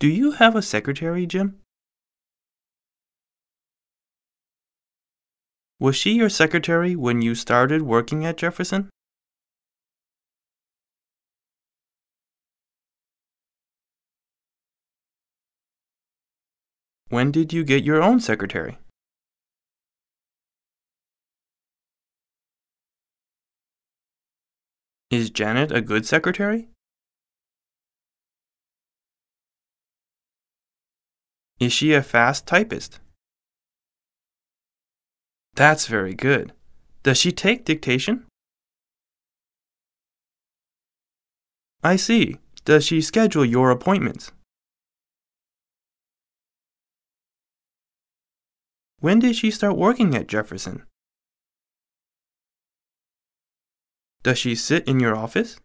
Do you have a secretary, Jim? Was she your secretary when you started working at Jefferson? When did you get your own secretary? Is Janet a good secretary? Is she a fast typist? That's very good. Does she take dictation? I see. Does she schedule your appointments? When did she start working at Jefferson? Does she sit in your office?